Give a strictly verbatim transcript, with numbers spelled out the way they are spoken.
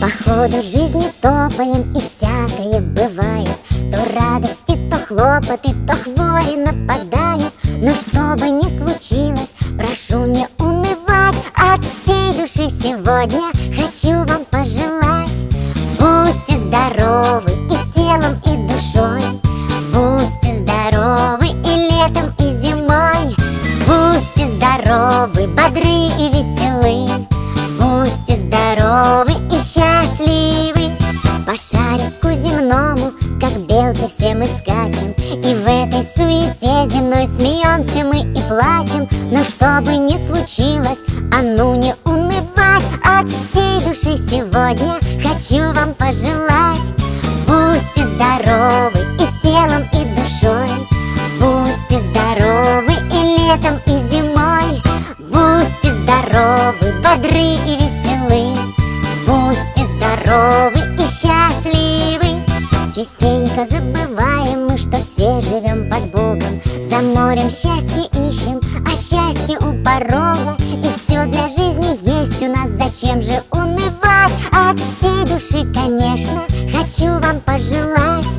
По ходу жизни топаем, и всякое бывает. То радости, то хлопоты, то хвори нападает. Но что бы ни случилось, прошу не унывать. От всей души сегодня хочу вам пожелать: будьте здоровы и телом, и душой. Будьте здоровы и летом, и зимой. Будьте здоровы, бодры и веселы. Будьте здоровы и счастливы. По шарику земному, как белки, все мы скачем, и в этой суете земной смеемся мы и плачем. Но что бы ни случилось, а ну не унывать. От всей души сегодня хочу вам пожелать: будьте здоровы и телом, и душой. Будьте здоровы и летом, и зимой. Будьте здоровы, бодры и веселы. Будьте здоровы и счастливы. Частенько забываем мы, что все живем под Богом. За морем счастье ищем, а счастье у порога. И все для жизни есть у нас, зачем же унывать? От всей души, конечно, хочу вам пожелать: